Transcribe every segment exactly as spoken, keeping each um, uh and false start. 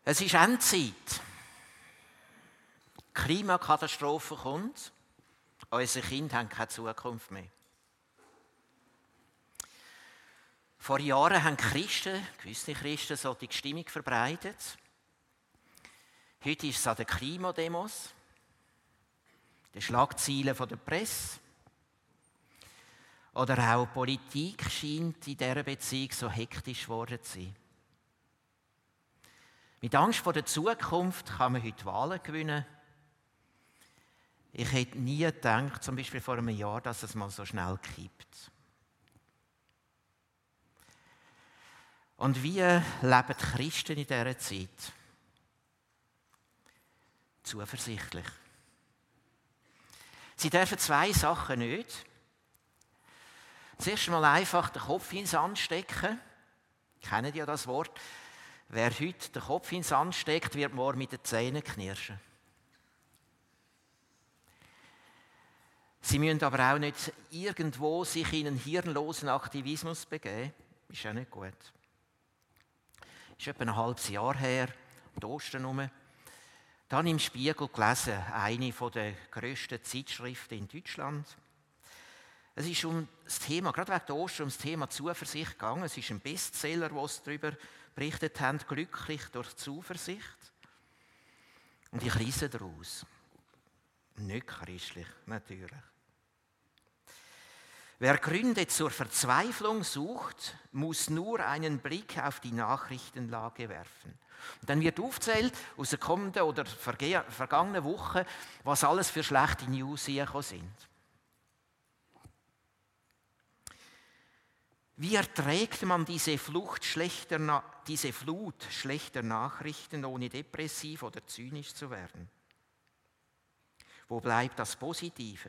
Es ist Endzeit. Die Klimakatastrophe kommt. Unsere Kinder haben keine Zukunft mehr. Vor Jahren haben Christen, gewisse Christen, solche Stimmung verbreitet. Heute ist es an den Klimademos, den Schlagzeilen der Presse. Oder auch Politik scheint in dieser Beziehung so hektisch geworden zu sein. Mit Angst vor der Zukunft kann man heute Wahlen gewinnen. Ich hätte nie gedacht, zum Beispiel vor einem Jahr, dass es mal so schnell kippt. Und wie leben die Christen in dieser Zeit? Zuversichtlich. Sie dürfen zwei Sachen nicht. Zuerst mal einfach den Kopf ins Sand stecken. Kennen ja das Wort? Wer heute den Kopf ins Sand steckt, wird morgen mit den Zähnen knirschen. Sie müssen aber auch nicht irgendwo sich in einen hirnlosen Aktivismus begeben. Ist auch nicht gut. Das ist etwa ein halbes Jahr her, die Ostern herum. Da habe ich im Spiegel gelesen, eine der grössten Zeitschriften in Deutschland. Es ist um das Thema, gerade wegen der Ostern, um das Thema Zuversicht gegangen. Es ist ein Bestseller, wo sie darüber berichtet haben, glücklich durch Zuversicht. Und ich lese daraus. Nicht christlich, natürlich. Wer Gründe zur Verzweiflung sucht, muss nur einen Blick auf die Nachrichtenlage werfen. Und dann wird aufgezählt aus der kommenden oder vergangenen Woche, was alles für schlechte News hier sind. Wie erträgt man diese, Flucht schlechter, diese Flut schlechter Nachrichten, ohne depressiv oder zynisch zu werden? Wo bleibt das Positive?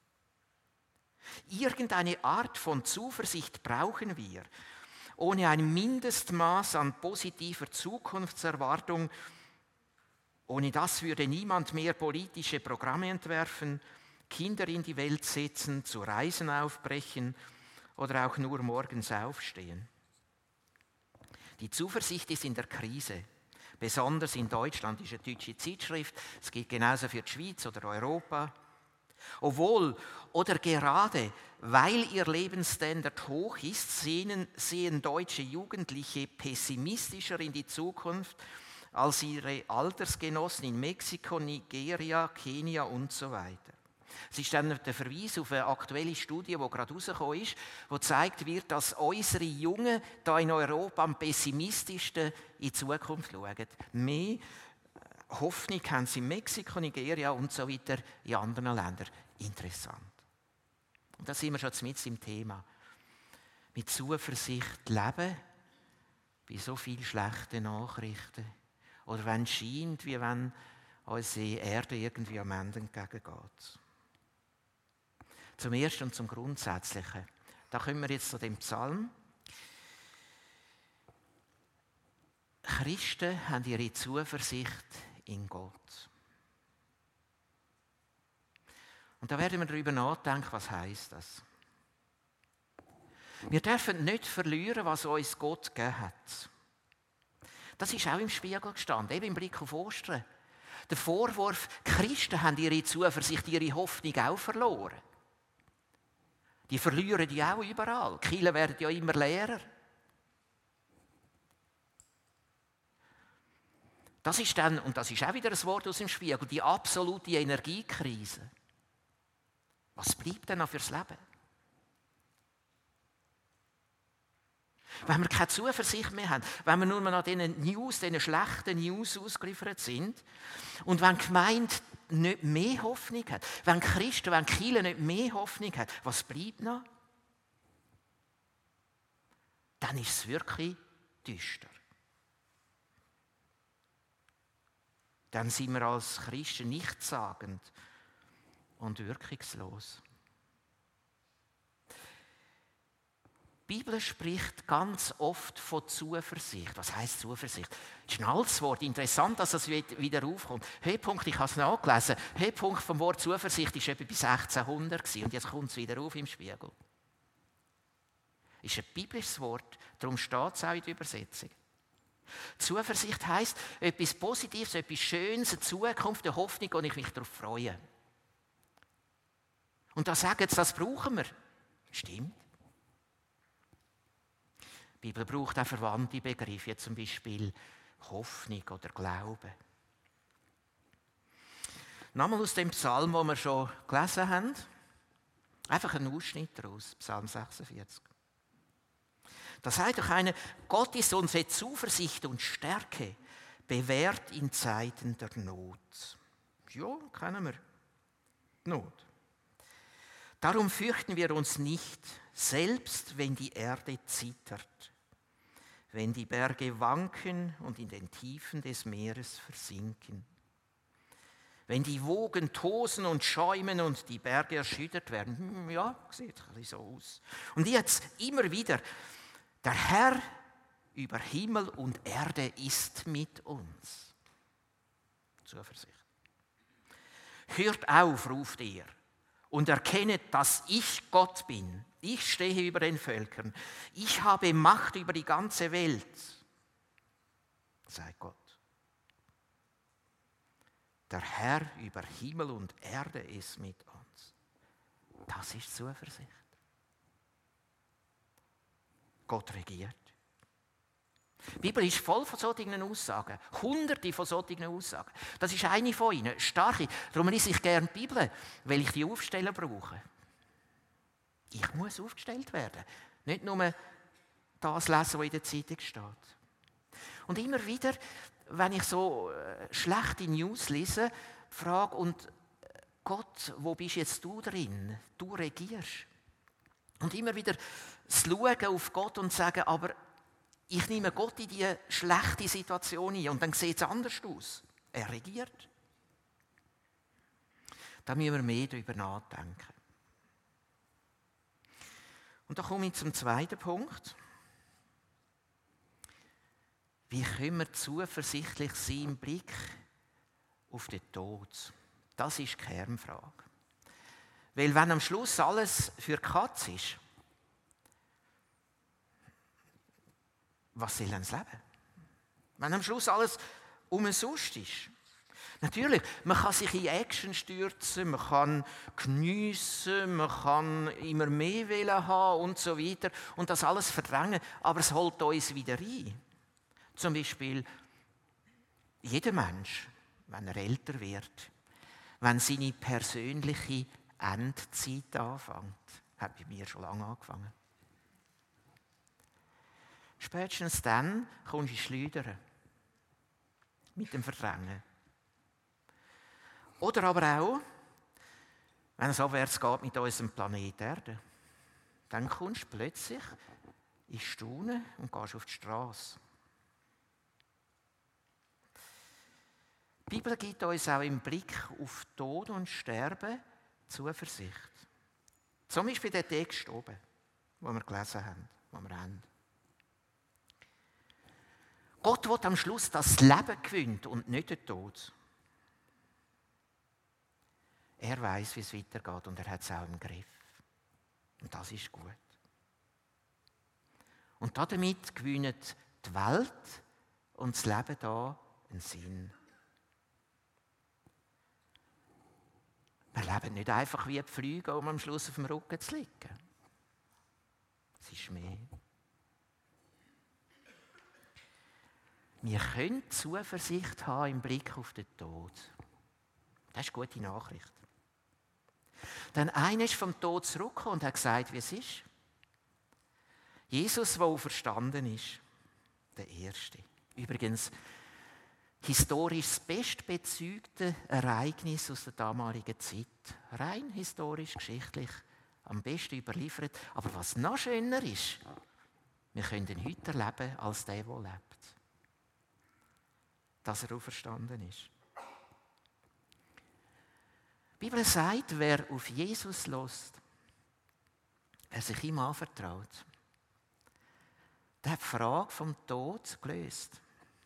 Irgendeine Art von Zuversicht brauchen wir. Ohne ein Mindestmaß an positiver Zukunftserwartung, ohne das würde niemand mehr politische Programme entwerfen, Kinder in die Welt setzen, zu Reisen aufbrechen oder auch nur morgens aufstehen. Die Zuversicht ist in der Krise. Besonders in Deutschland, ist eine deutsche Zeitschrift. Es gilt genauso für die Schweiz oder Europa. Obwohl oder gerade weil ihr Lebensstandard hoch ist, sehen, sehen deutsche Jugendliche pessimistischer in die Zukunft als ihre Altersgenossen in Mexiko, Nigeria, Kenia und so weiter. Es ist dann der Verweis auf eine aktuelle Studie, die gerade rausgekommen ist, wo gezeigt wird, dass unsere Jungen hier in Europa am pessimistischsten in die Zukunft schauen. Mehr Hoffnung haben sie in Mexiko, Nigeria und so weiter in anderen Ländern. Interessant. Und da sind wir schon mitten im Thema. Mit Zuversicht leben bei so vielen schlechten Nachrichten. Oder wenn es scheint, wie wenn unsere Erde irgendwie am Ende entgegengeht. Zum Ersten und zum Grundsätzlichen. Da kommen wir jetzt zu dem Psalm. Christen haben ihre Zuversicht in Gott. Und da werden wir darüber nachdenken, was heisst das? Wir dürfen nicht verlieren, was uns Gott gegeben hat. Das ist auch im Spiegel gestanden, eben im Blick auf Ostern. Der Vorwurf, Christen haben ihre Zuversicht, ihre Hoffnung auch verloren. Die verlieren die auch überall. Die Kirchen werden ja immer leerer. Das ist dann, und das ist auch wieder ein Wort aus dem Spiegel, die absolute Energiekrise. Was bleibt denn noch fürs Leben? Wenn wir keine Zuversicht mehr haben, wenn wir nur noch an diesen News, diesen schlechten News ausgeliefert sind und wenn die Gemeinde nicht mehr Hoffnung hat, wenn die Christen, wenn die Kirche nicht mehr Hoffnung hat, was bleibt noch? Dann ist es wirklich düster. Dann sind wir als Christen nichtssagend und wirkungslos. Die Bibel spricht ganz oft von Zuversicht. Was heisst Zuversicht? Das ist ein altes Wort. Interessant, dass das wieder aufkommt. Höhepunkt, ich habe es nachgelesen, Höhepunkt vom Wort Zuversicht war etwa bis sechzehnhundert und jetzt kommt es wieder auf im Spiegel. Das ist ein biblisches Wort, darum steht es auch in der Übersetzung. Zuversicht heisst, etwas Positives, etwas Schönes, eine Zukunft, eine Hoffnung, und ich mich darauf freue. Und da sagen sie, das brauchen wir. Stimmt. Die Bibel braucht auch verwandte Begriffe, wie zum Beispiel Hoffnung oder Glaube. Nochmal aus dem Psalm, den wir schon gelesen haben. Einfach ein Ausschnitt daraus, Psalm sechsundvierzig. Da sagt doch einer, Gott ist unsere Zuversicht und Stärke, bewährt in Zeiten der Not. Ja, kennen wir. Not. Darum fürchten wir uns nicht, selbst wenn die Erde zittert, wenn die Berge wanken und in den Tiefen des Meeres versinken, wenn die Wogen tosen und schäumen und die Berge erschüttert werden. Hm, ja, sieht ein bisschen so aus. Und jetzt immer wieder, der Herr über Himmel und Erde ist mit uns. Zuversicht. Hört auf, ruft er, und erkennet, dass ich Gott bin. Ich stehe über den Völkern. Ich habe Macht über die ganze Welt. Sei Gott. Der Herr über Himmel und Erde ist mit uns. Das ist Zuversicht. Gott regiert. Die Bibel ist voll von solchen Aussagen. Hunderte von solchen Aussagen. Das ist eine von ihnen, starke. Darum lese ich gerne die Bibel, weil ich die Aufsteller brauche. Ich muss aufgestellt werden. Nicht nur das lesen, was in der Zeitung steht. Und immer wieder, wenn ich so schlechte News lese, frage, und Gott, wo bist jetzt du drin? Du regierst. Und immer wieder das Schauen auf Gott und sagen, aber ich nehme Gott in diese schlechte Situation ein und dann sieht es anders aus. Er regiert. Da müssen wir mehr darüber nachdenken. Und da komme ich zum zweiten Punkt. Wie können wir zuversichtlich sein im Blick auf den Tod? Das ist die Kernfrage. Weil wenn am Schluss alles für die Katz ist, was soll denn das Leben? Wenn am Schluss alles umsonst ist. Natürlich, man kann sich in Action stürzen, man kann geniessen, man kann immer mehr Willen haben und so weiter und das alles verdrängen, aber es holt uns wieder ein. Zum Beispiel jeder Mensch, wenn er älter wird, wenn seine persönliche Endzeit anfängt, hat bei mir schon lange angefangen. Spätestens dann kommst du ins Schleudern mit dem Verdrängen. Oder aber auch, wenn es abwärts geht mit unserem Planet Erde, dann kommst du plötzlich ins Staunen und gehst auf die Straße. Die Bibel gibt uns auch im Blick auf Tod und Sterben Zuversicht. Zum Beispiel der Text oben, den wir gelesen haben, den wir haben. Gott will am Schluss das Leben gewinnt und nicht den Tod. Er weiß, wie es weitergeht und er hat es auch im Griff. Und das ist gut. Und damit gewinnt die Welt und das Leben da einen Sinn. Wir leben nicht einfach wie die Flüge, um am Schluss auf dem Rücken zu liegen. Es ist mehr. Wir können Zuversicht haben im Blick auf den Tod. Das ist eine gute Nachricht. Denn einer ist vom Tod zurückgekommen und hat gesagt, wie es ist. Jesus, der auferstanden ist, der Erste. Übrigens, historisch das bestbezeugte Ereignis aus der damaligen Zeit. Rein historisch, geschichtlich, am besten überliefert. Aber was noch schöner ist, wir können ihn heute erleben als der, der lebt. Dass er auferstanden ist. Die Bibel sagt, wer auf Jesus lässt, wer sich ihm anvertraut, der hat die Frage vom Tod gelöst.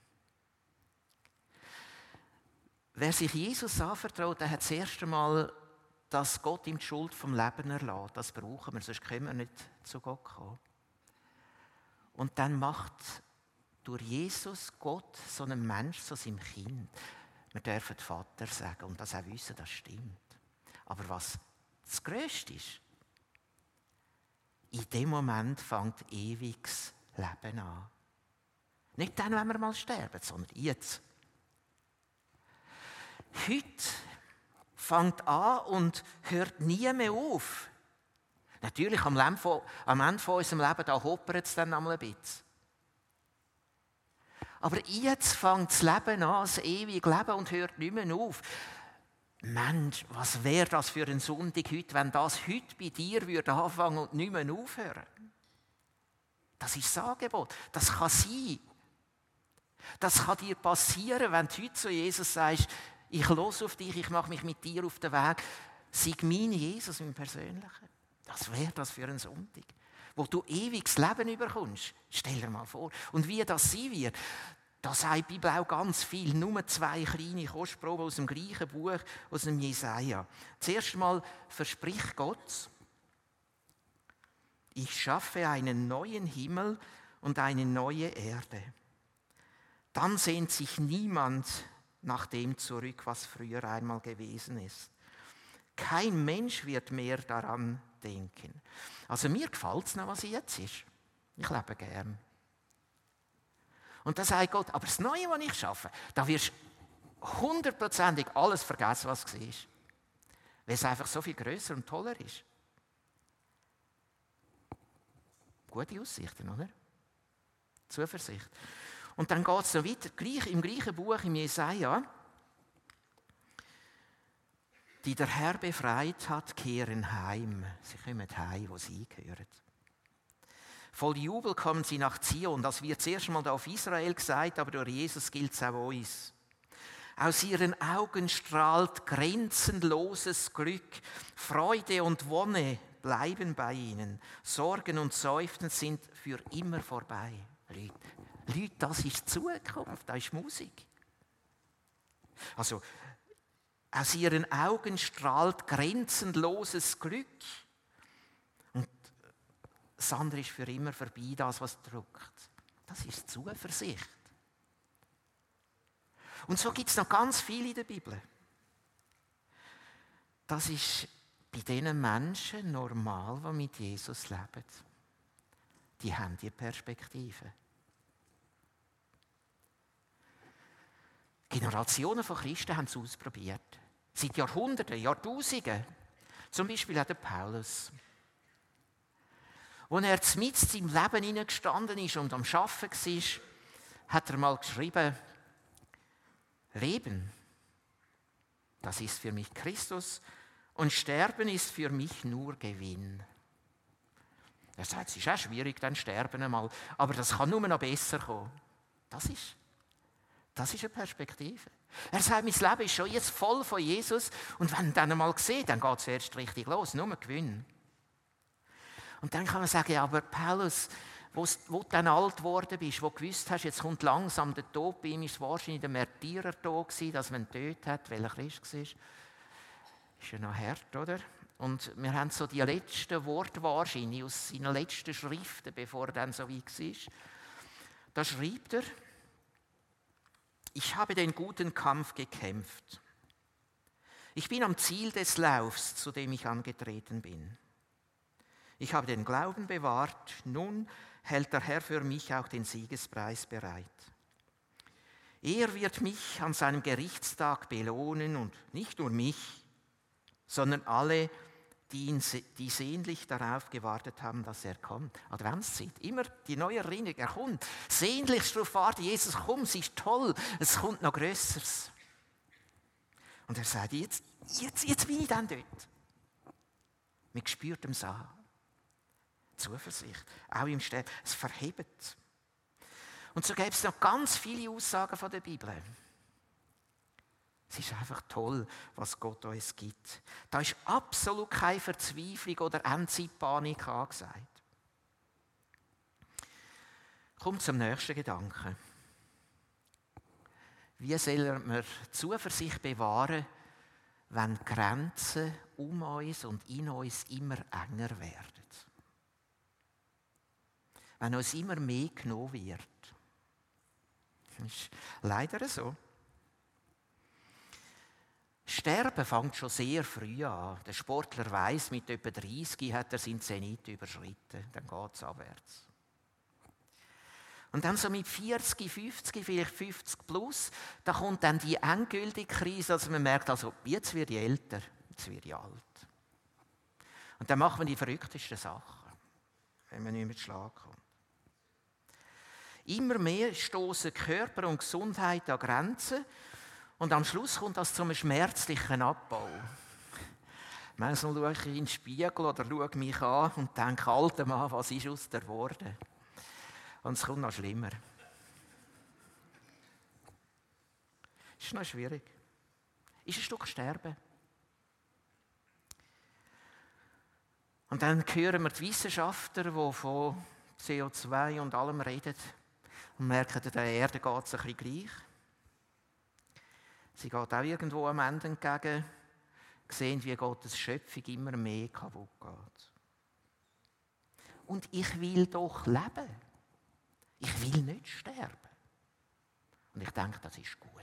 Wer sich Jesus anvertraut, der hat das erste Mal, dass Gott ihm die Schuld vom Leben erlässt. Das brauchen wir, sonst können wir nicht zu Gott kommen. Und dann macht durch Jesus Gott so einen Mensch zu seinem Kind. Wir dürfen Vater sagen und das auch wissen, das stimmt. Aber was das Größte ist, in dem Moment fängt ewiges Leben an. Nicht dann, wenn wir mal sterben, sondern jetzt. Heute fängt an und hört nie mehr auf. Natürlich, am Ende von, am Ende von unserem Leben, da hoppert es dann einmal ein bisschen. Aber jetzt fängt das Leben an, das ewige Leben, und hört nicht mehr auf. Mensch, was wäre das für ein Sonntag heute, wenn das heute bei dir würde anfangen und nicht mehr aufhören? Das ist das Angebot. Das kann sein. Das kann dir passieren, wenn du heute zu Jesus sagst, ich höre auf dich, ich mache mich mit dir auf den Weg. Sei mein Jesus, mein Persönlicher. Das wäre das für ein Sonntag, wo du ewiges Leben überkommst. Stell dir mal vor. Und wie das sein wird, da sagt die Bibel auch ganz viel. Nur zwei kleine Kostproben aus dem gleichen Buch, aus dem Jesaja. Zuerst mal verspricht Gott, ich schaffe einen neuen Himmel und eine neue Erde. Dann sehnt sich niemand nach dem zurück, was früher einmal gewesen ist. Kein Mensch wird mehr daran denken. Also mir gefällt es noch, was jetzt ist. Ich lebe gern. Und da sagt Gott, aber das Neue, was ich schaffe, da wirst du hundertprozentig alles vergessen, was du siehst. Weil es einfach so viel grösser und toller ist. Gute Aussichten, oder? Zuversicht. Und dann geht es noch weiter, gleich, im gleichen Buch, im Jesaja. Die der Herr befreit hat, kehren heim. Sie kommen heim, wo sie gehören. Voll Jubel kommen sie nach Zion. Das wird zuerst mal auf Israel gesagt, aber durch Jesus gilt es auch uns. Aus ihren Augen strahlt grenzenloses Glück. Freude und Wonne bleiben bei ihnen. Sorgen und Seufzen sind für immer vorbei. Leute, Leute, das ist Zukunft, das ist Musik. Also, aus ihren Augen strahlt grenzenloses Glück. Und das andere ist für immer vorbei, das, was drückt. Das ist Zuversicht. Und so gibt es noch ganz viel in der Bibel. Das ist bei diesen Menschen normal, die mit Jesus leben. Die haben die Perspektive. Generationen von Christen haben es ausprobiert. Seit Jahrhunderten, Jahrtausenden. Zum Beispiel auch der Paulus. Als er mitten in seinem Leben hineingestanden ist und am Arbeiten war, hat er mal geschrieben, Leben, das ist für mich Christus und Sterben ist für mich nur Gewinn. Er sagt, es ist auch schwierig, dann sterben einmal, aber das kann nur noch besser kommen. Das ist Das ist eine Perspektive. Er sagt, mein Leben ist schon jetzt voll von Jesus und wenn ich dann einmal sehe, dann geht es erst richtig los, nur ein Gewinn. Und dann kann man sagen, ja, aber Paulus, wo du dann alt geworden bist, wo du gewusst hast, jetzt kommt langsam der Tod, bei ihm war es wahrscheinlich der Märtyrertod gewesen, dass man ihn getötet hat, weil er Christ war. Ist ja noch hart, oder? Und wir haben so die letzten Worte wahrscheinlich aus seinen letzten Schriften, bevor er dann so weit war. Da schreibt er, ich habe den guten Kampf gekämpft. Ich bin am Ziel des Laufs, zu dem ich angetreten bin. Ich habe den Glauben bewahrt, nun hält der Herr für mich auch den Siegespreis bereit. Er wird mich an seinem Gerichtstag belohnen und nicht nur mich, sondern alle, die, ihn, die sehnlich darauf gewartet haben, dass er kommt. Adventszeit, immer die neue Erinnerung, er kommt. Sehnlichst darauf warten, Jesus, komm, es ist toll, es kommt noch Größeres. Und er sagt, jetzt, jetzt, jetzt bin ich dann dort. Mit gespürtem Samen. Zuversicht, auch im Sterben, es verhebt. Und so gibt es noch ganz viele Aussagen von der Bibel. Es ist einfach toll, was Gott uns gibt. Da ist absolut keine Verzweiflung oder Endzeitpanik angesagt. Kommt zum nächsten Gedanken. Wie soll man Zuversicht bewahren, wenn die Grenzen um uns und in uns immer enger werden? Wenn uns immer mehr genommen wird. Das ist leider so. Sterben fängt schon sehr früh an. Der Sportler weiss, mit etwa dreißig hat er seinen Zenit überschritten. Dann geht es abwärts. Und dann so mit vierzig, fünfzig, vielleicht fünfzig plus, da kommt dann die endgültige Krise, also man merkt, also, jetzt werde ich älter, jetzt werde ich alt. Und dann macht man die verrücktesten Sachen, wenn man nicht mehr zu Schlag kommt. Immer mehr stoßen Körper und Gesundheit an Grenzen und am Schluss kommt das zu einem schmerzlichen Abbau. Manchmal schaue ich in den Spiegel oder schaue mich an und denke, alter Mann, was ist aus dir geworden? Und es kommt noch schlimmer. Es ist noch schwierig. Ist ein Stück sterben. Und dann hören wir die Wissenschaftler, die von C O zwei und allem reden und merken, der Erde geht es ein bisschen gleich. Sie geht auch irgendwo am Ende entgegen, sehen, wie Gottes Schöpfung immer mehr kaputt geht. Und ich will doch leben. Ich will nicht sterben. Und ich denke, das ist gut.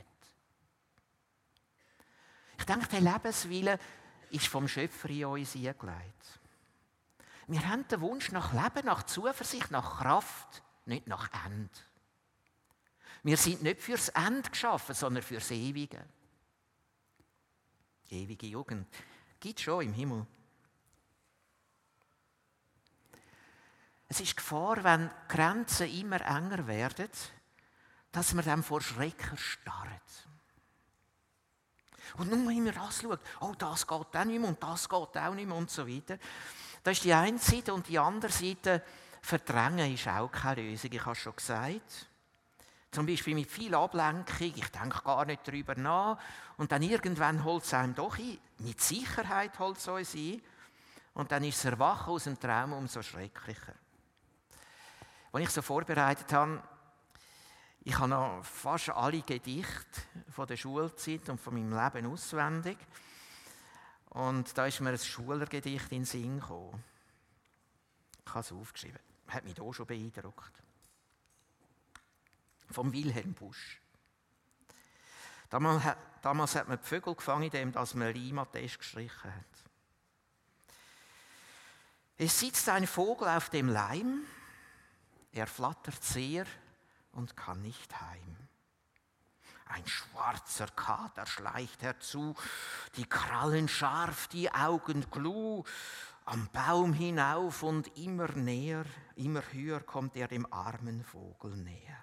Ich denke, der Lebenswille ist vom Schöpfer in uns eingelegt. Wir haben den Wunsch nach Leben, nach Zuversicht, nach Kraft, nicht nach Ende. Wir sind nicht fürs Ende geschaffen, sondern fürs Ewige. Ewige Jugend gibt es schon im Himmel. Es ist Gefahr, wenn die Grenzen immer enger werden, dass man dann vor Schrecken starrt. Und nur immer das schaut, oh, das geht auch nicht mehr und das geht auch nicht mehr und so weiter. Das ist die eine Seite und die andere Seite, verdrängen ist auch keine Lösung, ich habe es schon gesagt. Zum Beispiel mit viel Ablenkung, ich denke gar nicht darüber nach und dann irgendwann holt es einem doch ein, mit Sicherheit holt es uns ein und dann ist das Erwachen aus dem Traum umso schrecklicher. Als ich so vorbereitet habe, ich habe noch fast alle Gedichte von der Schulzeit und von meinem Leben auswendig. Und da ist mir ein Schulergedicht in den Sinn gekommen. Ich habe es aufgeschrieben. Hat mich auch schon beeindruckt. Vom Wilhelm Busch. Damals, damals hat man die Vögel gefangen, indem man einen Reimatest gestrichen hat. Es sitzt ein Vogel auf dem Leim, er flattert sehr und kann nicht heim. Ein schwarzer Kater schleicht herzu, die Krallen scharf, die Augen gluh, am Baum hinauf und immer näher, immer höher kommt er dem armen Vogel näher.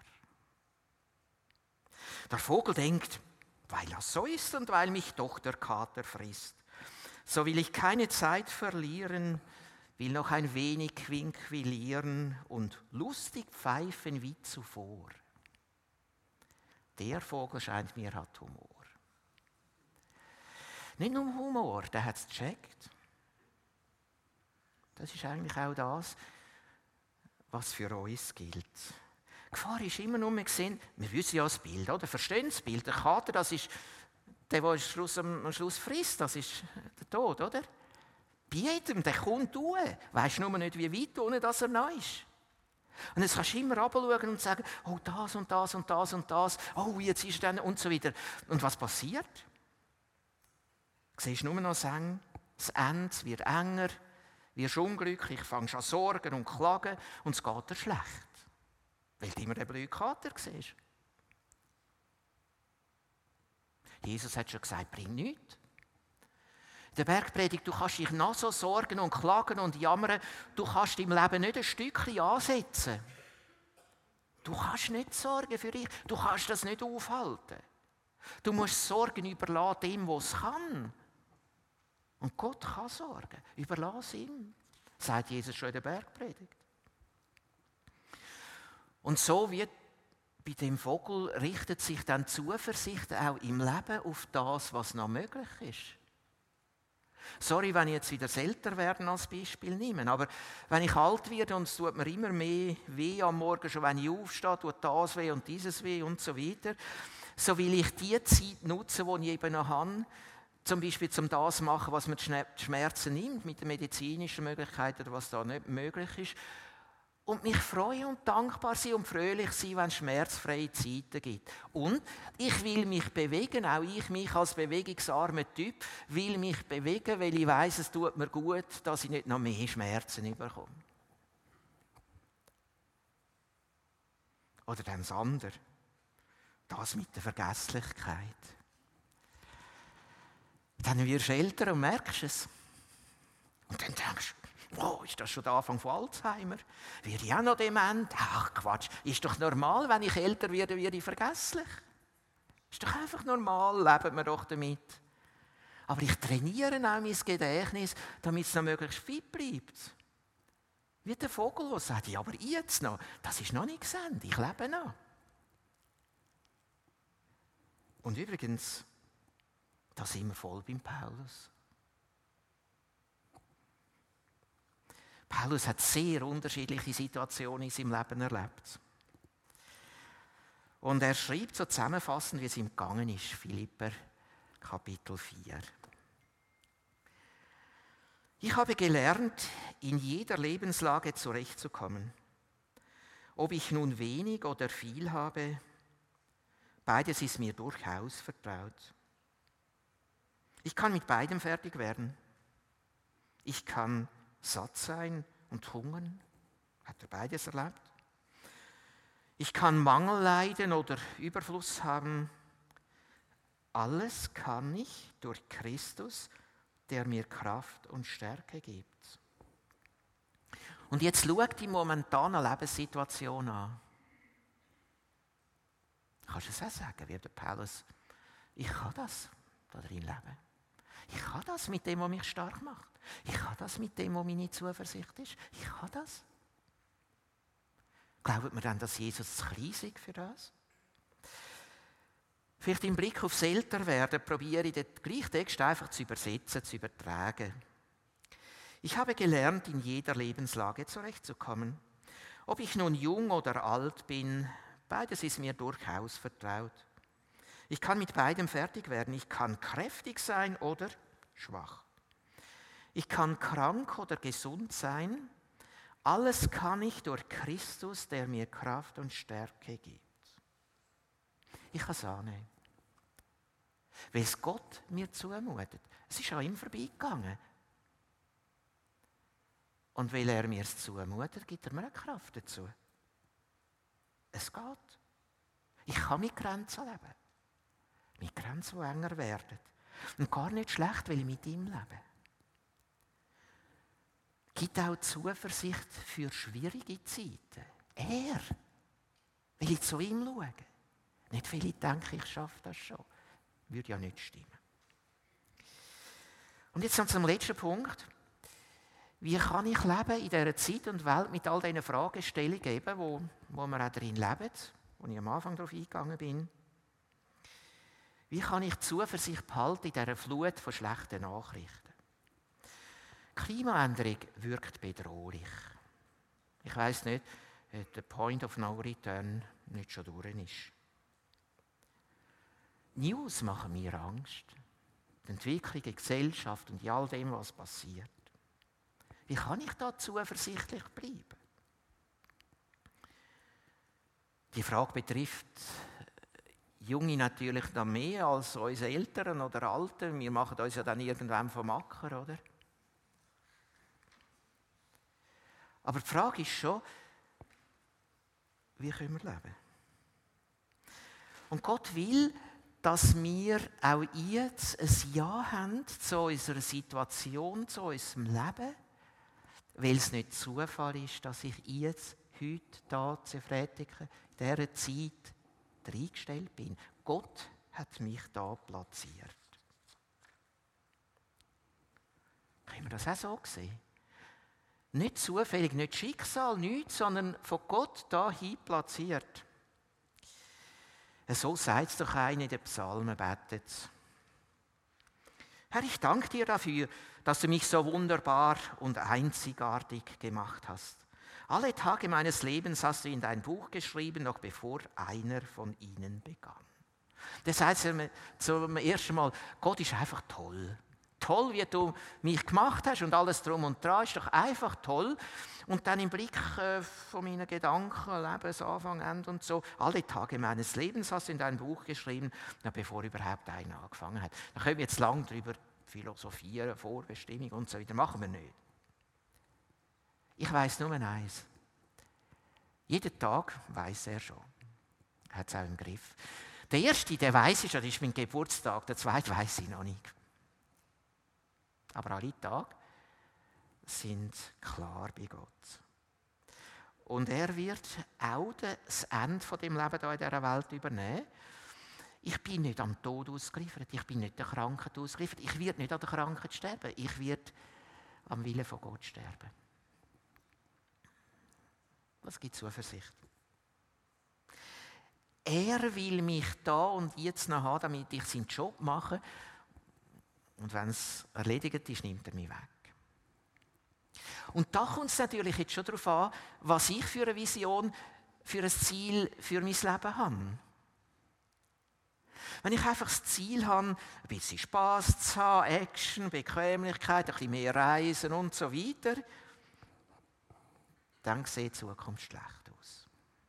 Der Vogel denkt, weil das so ist und weil mich doch der Kater frisst, so will ich keine Zeit verlieren, will noch ein wenig quinquilieren und lustig pfeifen wie zuvor. Der Vogel scheint mir hat Humor. Nicht nur Humor, der hat es gecheckt. Das ist eigentlich auch das, was für uns gilt. Die Gefahr ist immer nur, wir sehen, wir wissen ja das Bild, oder? Verstehen das Bild? Der Kater, das ist der, der am Schluss, am Schluss frisst, das ist der Tod, oder? Bei jedem, der kommt durch. Weisst nur nicht, wie weit unten das er noch ist. Und jetzt kannst du immer runterschauen und sagen, oh, das und das und das und das, oh, jetzt ist er dann und so weiter. Und was passiert? Du siehst nur noch sagen, das Ende wird enger, wirst unglücklich, fängst an sorgen und klagen und es geht dir schlecht. Weil du immer den blöden Kater siehst. Jesus hat schon gesagt, bring nichts. In der Bergpredigt, du kannst dich noch so sorgen und klagen und jammern, du kannst im Leben nicht ein Stückchen ansetzen. Du kannst nicht sorgen für dich, du kannst das nicht aufhalten. Du musst Sorgen überlassen dem, der es kann. Und Gott kann sorgen, überlass ihm, sagt Jesus schon in der Bergpredigt. Und so wie bei dem Vogel richtet sich dann Zuversicht auch im Leben auf das, was noch möglich ist. Sorry, wenn ich jetzt wieder älter werden als Beispiel nehme, aber wenn ich alt werde und es tut mir immer mehr weh am Morgen, schon wenn ich aufstehe, tut das weh und dieses weh und so weiter, so will ich die Zeit nutzen, die ich eben noch habe, zum Beispiel zum das zu machen, was man die Schmerzen nimmt, mit den medizinischen Möglichkeiten oder was da nicht möglich ist, und mich freuen und dankbar sein und fröhlich sein, wenn es schmerzfreie Zeiten gibt. Und ich will mich bewegen, auch ich mich als bewegungsarmer Typ will mich bewegen, weil ich weiss, es tut mir gut, dass ich nicht noch mehr Schmerzen bekomme. Oder dann das andere, das mit der Vergesslichkeit. Dann wirst du älter und merkst es. Und dann denkst du, oh, ist das schon der Anfang von Alzheimer? Werde ich auch noch dement? Ach Quatsch, ist doch normal, wenn ich älter werde, werde ich vergesslich. Ist doch einfach normal, leben wir doch damit. Aber ich trainiere auch mein Gedächtnis, damit es noch möglichst fit bleibt. Wie der Vogel, der sagt, ja, aber jetzt noch, das ist noch nicht gesehen, ich lebe noch. Und übrigens, da sind wir voll beim Paulus. Paulus hat sehr unterschiedliche Situationen in seinem Leben erlebt. Und er schreibt so zusammenfassend, wie es ihm gegangen ist, Philipper Kapitel vier. Ich habe gelernt, in jeder Lebenslage zurechtzukommen. Ob ich nun wenig oder viel habe, beides ist mir durchaus vertraut. Ich kann mit beidem fertig werden. Ich kann satt sein und hungern. Hat er beides erlebt? Ich kann Mangel leiden oder Überfluss haben. Alles kann ich durch Christus, der mir Kraft und Stärke gibt. Und jetzt schau die momentane Lebenssituation an. Kannst du es auch sagen, wie der Paulus? Ich kann das da drin leben. Ich kann das mit dem, was mich stark macht. Ich kann das mit dem, was meine Zuversicht ist. Ich kann das. Glaubt mir dann, dass Jesus zu klein ist für das? Vielleicht im Blick aufs Älterwerden probiere ich den gleichen Text einfach zu übersetzen, zu übertragen. Ich habe gelernt, in jeder Lebenslage zurechtzukommen. Ob ich nun jung oder alt bin, beides ist mir durchaus vertraut. Ich kann mit beidem fertig werden. Ich kann kräftig sein oder schwach. Ich kann krank oder gesund sein. Alles kann ich durch Christus, der mir Kraft und Stärke gibt. Ich kann es annehmen. Weil es Gott mir zumutet. Es ist an ihm vorbeigegangen. Und weil er mir es zumutet, gibt er mir eine Kraft dazu. Es geht. Ich kann mit Grenzen leben. Mit Grenzen, die enger werden. Und gar nicht schlecht, weil ich mit ihm lebe. Gibt auch Zuversicht für schwierige Zeiten. Er. Weil ich zu ihm schaue. Nicht, weil ich denke, ich schaffe das schon. Würde ja nicht stimmen. Und jetzt zum letzten Punkt. Wie kann ich leben in dieser Zeit und Welt mit all diesen Fragestellungen, eben, wo, wo wir auch drin leben, wo ich am Anfang darauf eingegangen bin? Wie kann ich Zuversicht behalten in dieser Flut von schlechten Nachrichten? Klimaänderung wirkt bedrohlich. Ich weiss nicht, ob der Point of No Return nicht schon durch ist. News machen mir Angst. Die Entwicklung in der Gesellschaft und in all dem, was passiert. Wie kann ich da zuversichtlich bleiben? Die Frage betrifft Junge natürlich noch mehr als unsere Eltern oder Alten. Wir machen uns ja dann irgendwann vom Acker, oder? Aber die Frage ist schon, wie können wir leben? Und Gott will, dass wir auch jetzt ein Ja haben zu unserer Situation, zu unserem Leben, weil es nicht Zufall ist, dass ich jetzt, heute, da, zu Freitag, in dieser Zeit reingestellt bin. Gott hat mich da platziert. Können wir das auch so sehen? Nicht zufällig, nicht Schicksal, nichts, sondern von Gott dahin platziert. So sagt es doch einer in den Psalmen, betet. Herr, ich danke dir dafür, dass du mich so wunderbar und einzigartig gemacht hast. Alle Tage meines Lebens hast du in dein Buch geschrieben, noch bevor einer von ihnen begann. Das heißt zum ersten Mal, Gott ist einfach toll. toll, wie du mich gemacht hast und alles drum und dran, ist doch einfach toll. Und dann im Blick äh, von meinen Gedanken, Lebensanfang, Ende und so, alle Tage meines Lebens hast du in deinem Buch geschrieben, na, bevor überhaupt einer angefangen hat. Da können wir jetzt lang drüber philosophieren, Vorbestimmung und so weiter, machen wir nicht. Ich weiss nur eins. Jeden Tag weiss er schon. Er hat es auch im Griff. Der erste, der weiss ich schon, das ist mein Geburtstag. Der zweite weiss ich noch nicht. Aber alle Tage sind klar bei Gott. Und er wird auch das Ende von dem Leben hier in dieser Welt übernehmen. Ich bin nicht am Tod ausgeliefert, ich bin nicht der Krankheit ausgeliefert, ich werde nicht an der Krankheit sterben, ich werde am Willen von Gott sterben. Was gibt Zuversicht? Er will mich da und jetzt noch haben, damit ich seinen Job mache. Und wenn es erledigt ist, nimmt er mich weg. Und da kommt es natürlich jetzt schon darauf an, was ich für eine Vision, für ein Ziel für mein Leben habe. Wenn ich einfach das Ziel habe, ein bisschen Spass zu haben, Action, Bequemlichkeit, ein bisschen mehr Reisen und so weiter, dann sieht die Zukunft schlecht aus.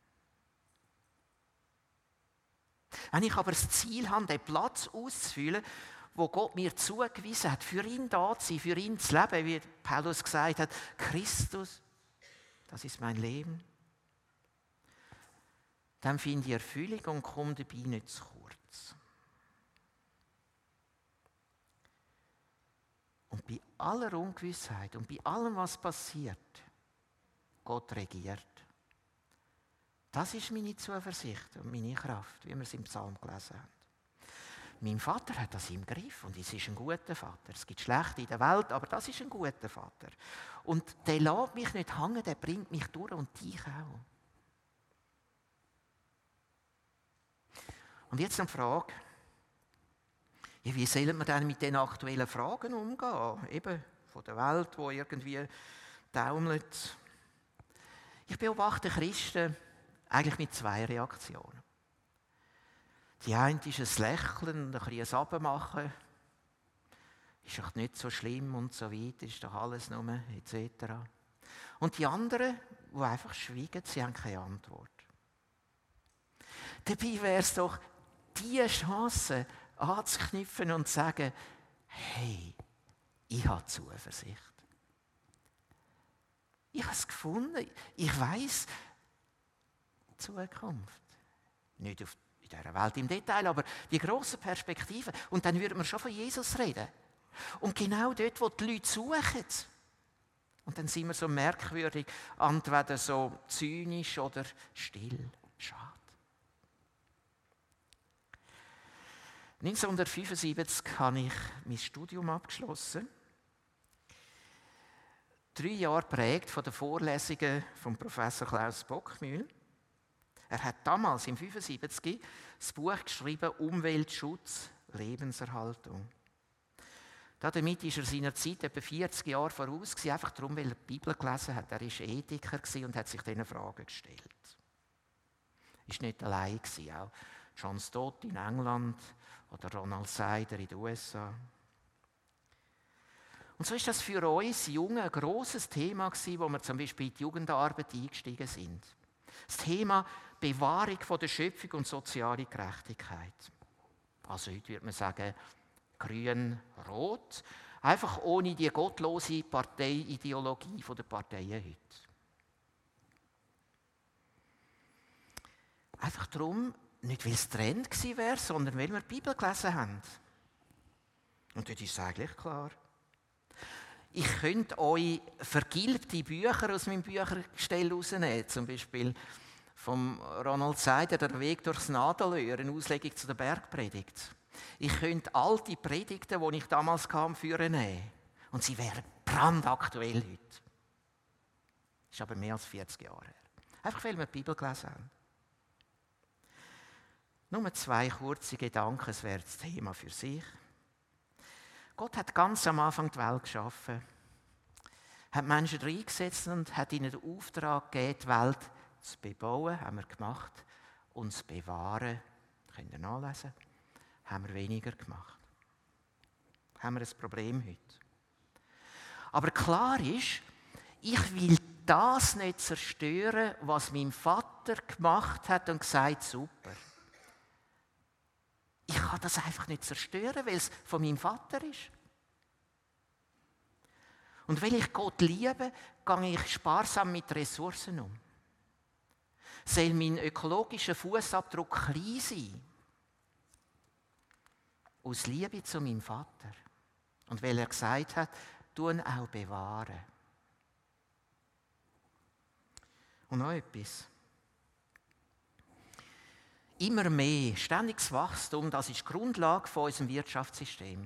Wenn ich aber das Ziel habe, den Platz auszufüllen, wo Gott mir zugewiesen hat, für ihn da zu sein, für ihn zu leben, wie Paulus gesagt hat, Christus, das ist mein Leben, dann finde ich Erfüllung und komme dabei nicht zu kurz. Und bei aller Ungewissheit und bei allem, was passiert, Gott regiert. Das ist meine Zuversicht und meine Kraft, wie wir es im Psalm gelesen haben. Mein Vater hat das im Griff und es ist ein guter Vater. Es gibt Schlechte in der Welt, aber das ist ein guter Vater. Und der lässt mich nicht hängen, der bringt mich durch und dich auch. Und jetzt eine Frage. Ja, wie sollen wir denn mit den aktuellen Fragen umgehen? Eben von der Welt, die irgendwie taumelt. Ich beobachte Christen eigentlich mit zwei Reaktionen. Die eine ist ein Lächeln, ein bisschen ein Abmachen. Ist doch nicht so schlimm und so weiter, ist doch alles nur, et cetera. Und die anderen, die einfach schweigen, sie haben keine Antwort. Dabei wäre es doch diese Chance anzuknüpfen und zu sagen, hey, ich habe Zuversicht. Ich habe es gefunden, ich weiss, Zukunft. Nicht auf in dieser Welt im Detail, aber die grossen Perspektiven. Und dann würden wir schon von Jesus reden. Und genau dort, wo die Leute suchen. Und dann sind wir so merkwürdig, entweder so zynisch oder still. Schade. neunzehnhundertfünfundsiebzig habe ich mein Studium abgeschlossen. Drei Jahre geprägt von den Vorlesungen von Professor Klaus Bockmühl. Er hat damals, im neunzehnhundertfünfundsiebzig, das Buch geschrieben «Umweltschutz, Lebenserhaltung». Damit war er seiner Zeit etwa vierzig Jahre voraus, einfach darum, weil er die Bibel gelesen hat. Er war Ethiker und hat sich diesen Fragen gestellt. Er war nicht allein, auch John Stott in England oder Ronald Seider in den U S A. Und so ist das für uns Jungen ein grosses Thema gewesen, wo wir zum Beispiel in die Jugendarbeit eingestiegen sind. Das Thema Bewahrung von der Schöpfung und soziale Gerechtigkeit. Also heute würde man sagen, grün-rot. Einfach ohne die gottlose Parteiideologie der Parteien heute. Einfach darum, nicht weil es Trend gewesen wäre, sondern weil wir die Bibel gelesen haben. Und dort ist es eigentlich klar. Ich könnte euch vergilbte Bücher aus meinem Büchergestell rausnehmen. Zum Beispiel von Ronald Seider, «Der Weg durchs Nadelöhr», eine Auslegung zu der Bergpredigt. Ich könnte alte Predigten, die ich damals kam, führen nehmen. Und sie wären brandaktuell heute. Das ist aber mehr als vierzig Jahre her. Einfach weil wir die Bibel gelesen haben. Nur zwei kurze Gedanken, es wäre das Thema für sich. Gott hat ganz am Anfang die Welt geschaffen, hat Menschen reingesetzt und hat ihnen den Auftrag gegeben, die Welt zu bebauen, haben wir gemacht, und zu bewahren, könnt ihr nachlesen, haben wir weniger gemacht. haben wir ein Problem heute. Aber klar ist, ich will das nicht zerstören, was mein Vater gemacht hat und gesagt, super. Ich kann das einfach nicht zerstören, weil es von meinem Vater ist. Und weil ich Gott liebe, gehe ich sparsam mit Ressourcen um. Soll mein ökologischer Fußabdruck klein sein? Aus Liebe zu meinem Vater. Und weil er gesagt hat, tun auch bewahren. Und noch etwas. Immer mehr ständiges Wachstum, das ist die Grundlage von unserem Wirtschaftssystem.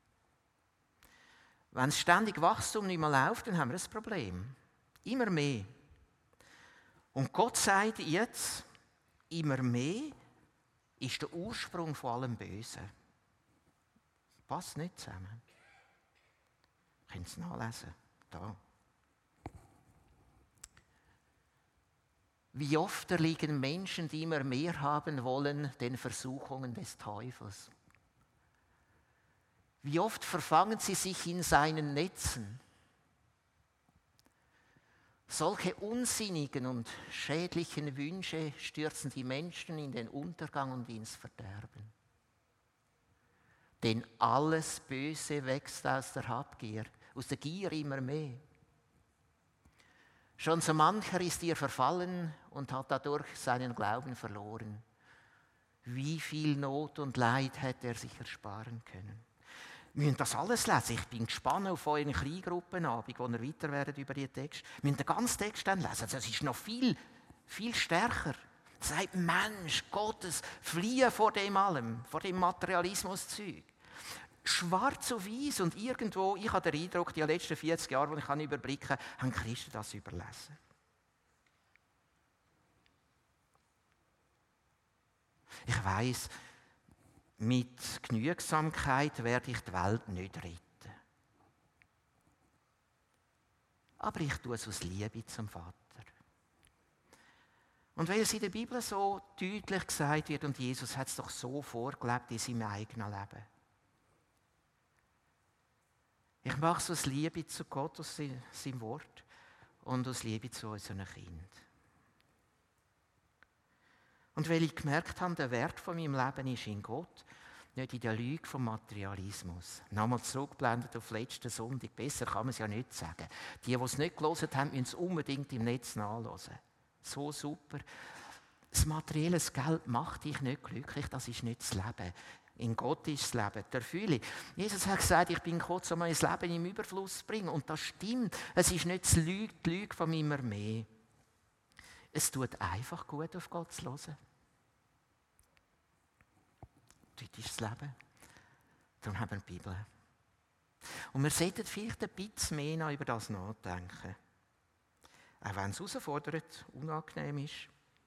Wenn das ständige Wachstum nicht mehr läuft, dann haben wir ein Problem. Immer mehr. Und Gott sagt jetzt, immer mehr ist der Ursprung von allem Bösen. Passt nicht zusammen. Ihr könnt es nachlesen. Da. Wie oft erliegen Menschen, die immer mehr haben wollen, den Versuchungen des Teufels. Wie oft verfangen sie sich in seinen Netzen. Solche unsinnigen und schädlichen Wünsche stürzen die Menschen in den Untergang und ins Verderben. Denn alles Böse wächst aus der Habgier, aus der Gier immer mehr. Schon so mancher ist ihr verfallen und hat dadurch seinen Glauben verloren. Wie viel Not und Leid hätte er sich ersparen können. Wir müssen das alles lesen. Ich bin gespannt auf euren Kleingruppenabend, wo ihr weiter werdet über diesen Text. Wir müssen den ganzen Text dann lesen. Das ist noch viel, viel stärker. Sagt Mensch, Gottes, fliehen vor dem allem, vor dem Materialismus-Zeug. Schwarz auf weiß und irgendwo, ich habe den Eindruck, die letzten vierzig Jahre, die ich überblicken kann, haben Christen das überlesen. Ich weiss, mit Genügsamkeit werde ich die Welt nicht retten. Aber ich tue es aus Liebe zum Vater. Und weil es in der Bibel so deutlich gesagt wird, und Jesus hat es doch so vorgelebt in seinem eigenen Leben. Ich mache es aus Liebe zu Gott, aus seinem Wort und aus Liebe zu unseren Kindern. Und weil ich gemerkt habe, der Wert von meinem Leben ist in Gott, nicht in der Lüge vom Materialismus. Nochmal zurückblendet auf letzten Sonntag. Besser kann man es ja nicht sagen. Die, die es nicht gelesen haben, müssen es unbedingt im Netz nachlesen. So super. Das materielle Geld macht dich nicht glücklich, das ist nicht das Leben. In Gott ist das Leben, der Fülle. Jesus hat gesagt, ich bin Gott, um mein Leben im Überfluss zu bringen. Und das stimmt. Es ist nicht die Lüge, die Lüge von immer mehr. Es tut einfach gut, auf Gott zu hören. Das ist das Leben. Darum haben wir die Bibel. Und wir sollten vielleicht ein bisschen mehr noch über das nachdenken. Auch wenn es herausfordernd, unangenehm ist.